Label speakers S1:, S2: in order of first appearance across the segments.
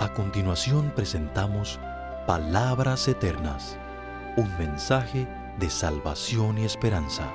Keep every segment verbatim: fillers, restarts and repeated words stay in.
S1: A continuación presentamos Palabras Eternas, un mensaje de salvación y esperanza.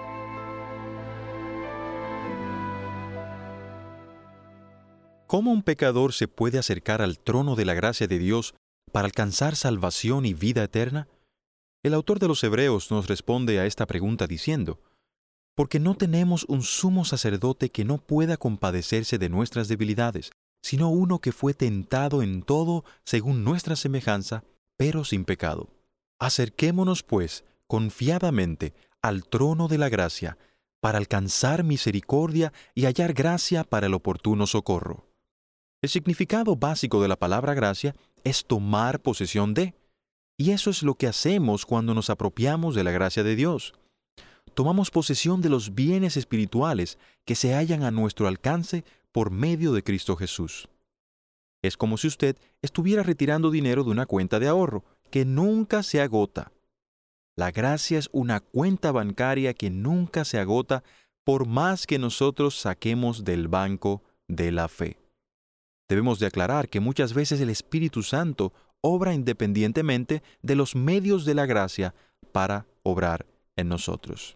S1: ¿Cómo un pecador se puede acercar al trono de la gracia de Dios para alcanzar salvación y vida eterna? El autor de los Hebreos nos responde a esta pregunta diciendo: porque no tenemos un sumo sacerdote que no pueda compadecerse de nuestras debilidades, sino uno que fue tentado en todo según nuestra semejanza, pero sin pecado. Acerquémonos, pues, confiadamente al trono de la gracia, para alcanzar misericordia y hallar gracia para el oportuno socorro. El significado básico de la palabra gracia es tomar posesión de, y eso es lo que hacemos cuando nos apropiamos de la gracia de Dios. Tomamos posesión de los bienes espirituales que se hallan a nuestro alcance por medio de Cristo Jesús. Es como si usted estuviera retirando dinero de una cuenta de ahorro que nunca se agota. La gracia es una cuenta bancaria que nunca se agota por más que nosotros saquemos del banco de la fe. Debemos de aclarar que muchas veces el Espíritu Santo obra independientemente de los medios de la gracia para obrar en nosotros.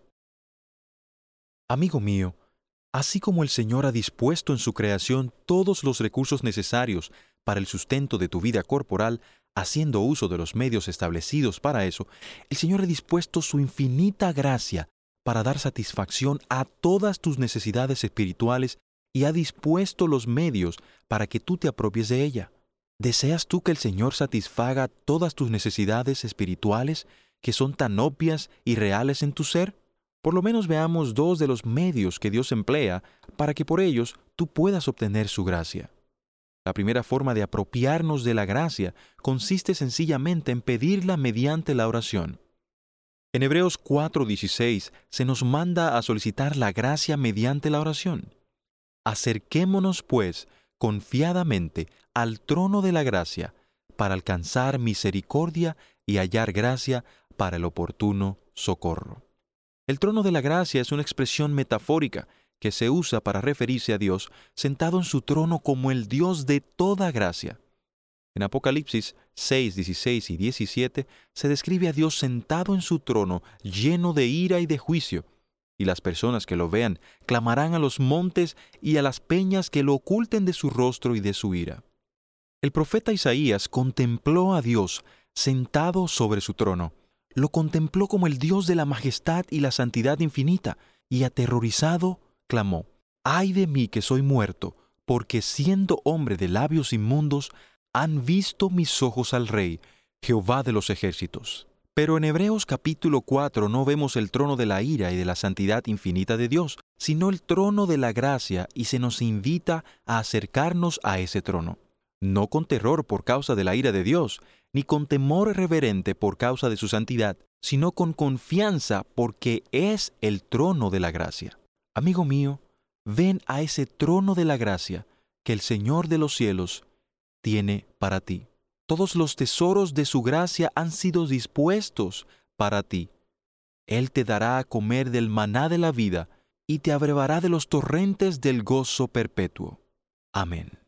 S1: Amigo mío, así como el Señor ha dispuesto en su creación todos los recursos necesarios para el sustento de tu vida corporal, haciendo uso de los medios establecidos para eso, el Señor ha dispuesto su infinita gracia para dar satisfacción a todas tus necesidades espirituales y ha dispuesto los medios para que tú te apropies de ella. ¿Deseas tú que el Señor satisfaga todas tus necesidades espirituales que son tan obvias y reales en tu ser? Por lo menos veamos dos de los medios que Dios emplea para que por ellos tú puedas obtener su gracia. La primera forma de apropiarnos de la gracia consiste sencillamente en pedirla mediante la oración. En Hebreos cuatro dieciséis se nos manda a solicitar la gracia mediante la oración. Acerquémonos, pues, confiadamente al trono de la gracia para alcanzar misericordia y hallar gracia para el oportuno socorro. El trono de la gracia es una expresión metafórica que se usa para referirse a Dios sentado en su trono como el Dios de toda gracia. En Apocalipsis seis, dieciséis y diecisiete se describe a Dios sentado en su trono lleno de ira y de juicio, y las personas que lo vean clamarán a los montes y a las peñas que lo oculten de su rostro y de su ira. El profeta Isaías contempló a Dios sentado sobre su trono. Lo contempló como el Dios de la majestad y la santidad infinita, y aterrorizado clamó: «¡Ay de mí que soy muerto, porque siendo hombre de labios inmundos, han visto mis ojos al Rey, Jehová de los ejércitos». Pero en Hebreos capítulo cuatro no vemos el trono de la ira y de la santidad infinita de Dios, sino el trono de la gracia, y se nos invita a acercarnos a ese trono. No con terror por causa de la ira de Dios, ni con temor reverente por causa de su santidad, sino con confianza porque es el trono de la gracia. Amigo mío, ven a ese trono de la gracia que el Señor de los cielos tiene para ti. Todos los tesoros de su gracia han sido dispuestos para ti. Él te dará a comer del maná de la vida y te abrevará de los torrentes del gozo perpetuo. Amén.